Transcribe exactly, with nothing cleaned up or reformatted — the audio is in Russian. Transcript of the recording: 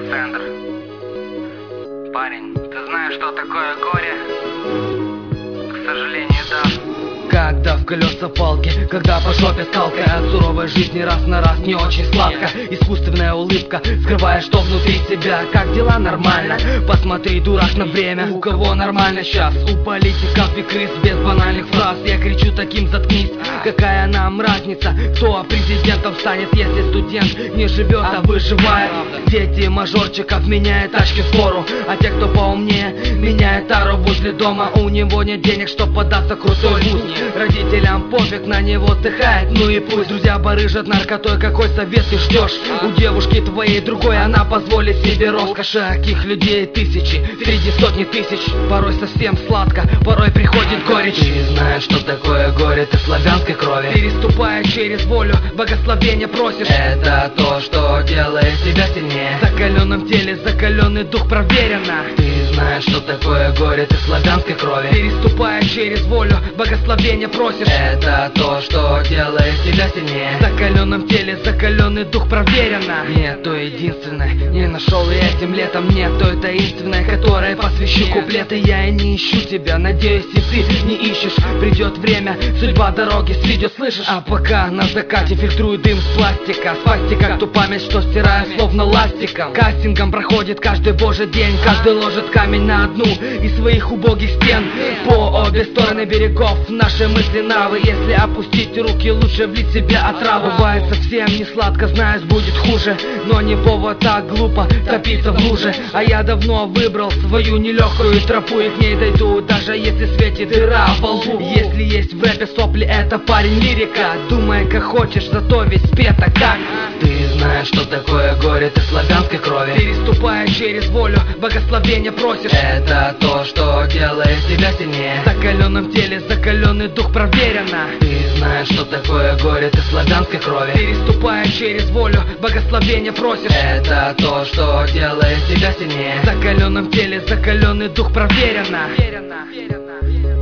центр. Парень, ты знаешь, что такое горе? К сожалению, да. Когда в колеса палки, когда по жопе скалка, от суровой жизни раз на раз не очень сладко. Искусственная улыбка, скрывая, что внутри себя. Как дела? Нормально? Посмотри, дурак, на время. У кого нормально сейчас? У политиков и крыс без банальных фраз. Я кричу таким: заткнись. Какая нам разница, кто президентом станет, если студент не живет, а выживает? Дети мажорчиков меняют тачки в пору, а те, кто поумнее, меняют тару возле дома. У него нет денег, чтоб податься в крутой вуз. Родителям пофиг, на него сдыхает, ну и пусть. Друзья барыжат наркотой, какой совет ты ждешь? У девушки твоей другой она позволит себе роскоши. Таких людей тысячи, среди сотни тысяч. Порой совсем сладко, порой приходит горечь. Ты знаешь, что такое горе, ты славянской крови. Переступая через волю, благословения просишь. Это то, что делает тебя сильнее. В закаленном теле закаленный дух проверено. Ты знаешь, что такое горе, ты славянской крови. Переступая через волю, благословения просишь. Это то, что делает тебя сильнее. В закаленном теле закаленный дух проверено. Нет той единственной, не нашел я этим летом. Нет той таинственной, которой посвящу куплеты. Я и не ищу тебя, надеюсь и ты не ищешь. Придет время, судьба дороги сведет, слышишь? А пока на закате фильтрую дым с пластика. Свастика, ту память, что стираю словно ластиком. Кастингом проходит каждый божий день. Каждый ложит камень на одну из своих убогих стен. По обе стороны берегов наши мысли навы. Если опустить руки, лучше влить себя отраву. Бывает совсем не сладко, знаю, будет хуже, но не повод так глупо топиться в луже. А я давно выбрал свою нелегкую тропу, и к ней дойду, даже если светит дыра во лбу. Если есть в рэпе сопли, это парень лирика. Думай как хочешь, зато весь спето как. Ты знаешь, что такое горе, ты славянской крови. Переступая через волю, благословения просишь. Это то, что делает тебя сильнее. В закаленном теле закаленный дух проверено. Ты знаешь, что такое горе, ты славянской крови. Переступая через волю, благословения просишь. Это то, что делает тебя сильнее. В закаленном теле закаленный дух проверено.